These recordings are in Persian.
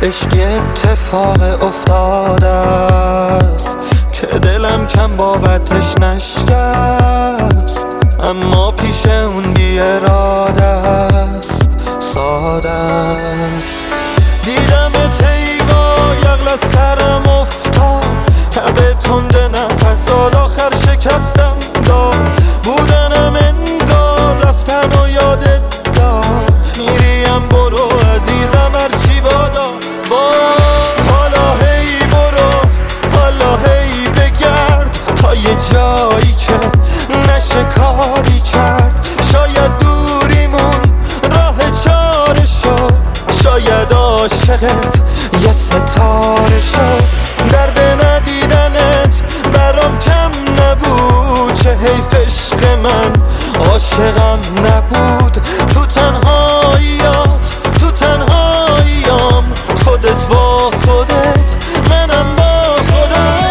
عشقی اتفاق افتاده است که دلم کم بابتش نشکست، اما پیش اون بی اراده است، ساده است. دیدمت ایوا یغل از سرم افتاد، تبه تند نفس داد، آخر شکستم داد. بودنم انگار رفتن و یادت داد، میریم برو عزیزم هرچی بادا. حالا هی برو، حالا هی بگرد تا یه جایی که نشه کاری کرد. شاید دوریمون راه چاره شد، شاید عاشقت یه ستاره شد. درد ندیدنت برام کم نبود، چه حیف عشق من عاشقم نبود. تو تنهاییات، تو تنهاییام، خودت با خودت، منم با خودم.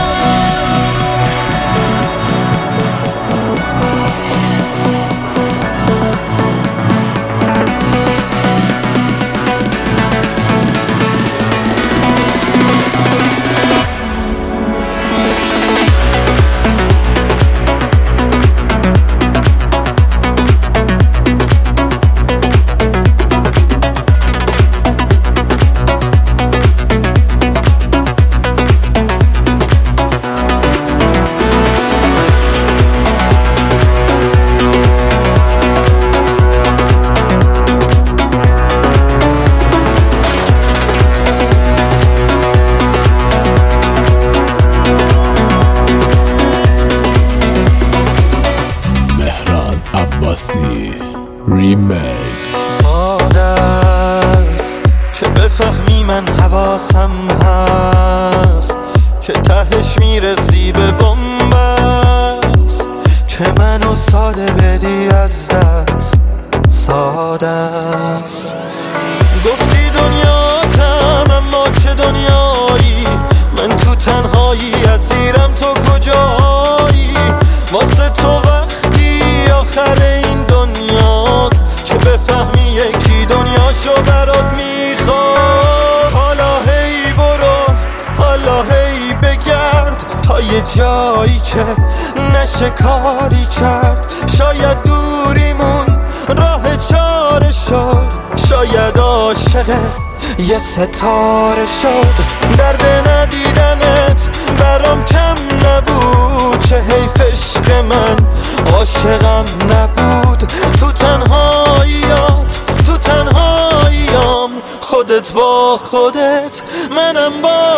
ریمیکس. ساده است که بفهمی من حواسم هست، که تهش میرسی به بنبست، که منو ساده بدی از دست. ساده است. گفتی دنیاتم اما چه دنیایی، من تو تنهایی اسیرم، تو کجایی؟ واسه تو وقتی آخر این دنیاست که بفهمی یکی دنیاشو برات میخواد. حالا هی برو، حالا هی بگرد تا یه جایی که نشه کاری کرد. شاید دوریمون راه چاره شد، شاید عاشقت یه ستاره شد. درد ندیدنت برام کم نبود، چه حیف عشق من عاشقم نبود. تو تنهاییات، تو تنهاییام، خودت با خودت، منم با